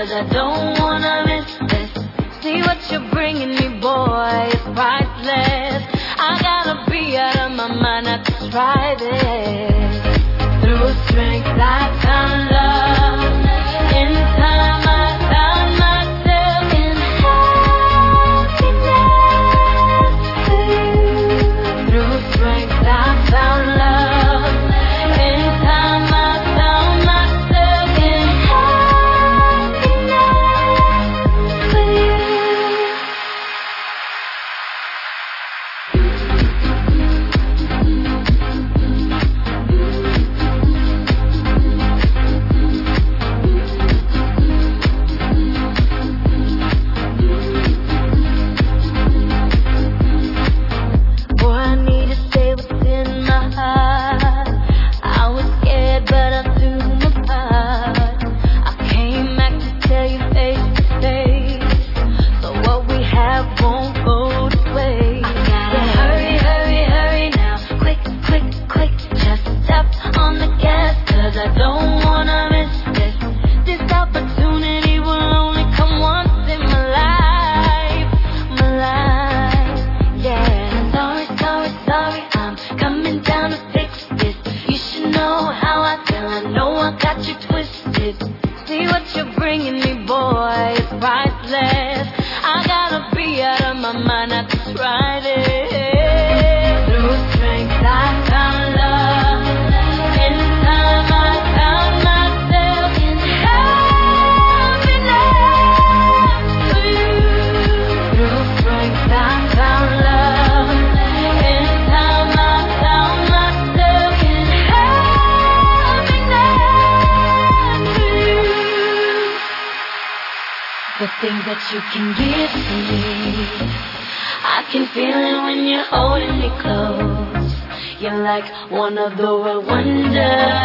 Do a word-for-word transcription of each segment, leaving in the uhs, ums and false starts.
cause I don't wanna miss this. See what you're bringing me, boy, it's priceless. I gotta be out of my mind not to try this. Through strength I found love. In time I found myself in happiness with you. Through strength I found love. In time I found myself in happiness with you. See what you're bringing me, boy, it's priceless. I gotta be out of my mind not to try this. Through strength I found love. In time I found myself in happiness with you. Through strength I found love. In time I found myself in happiness with you. The things that you can give to me, I can feel it when you're holding me close. You're like one of the world wonders.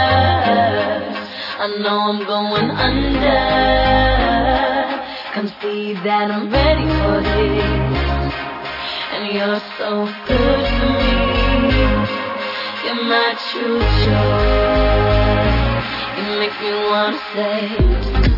I know I'm going under. Come see that I'm ready for this. And you're so good to me. You're my true joy. You make me wanna say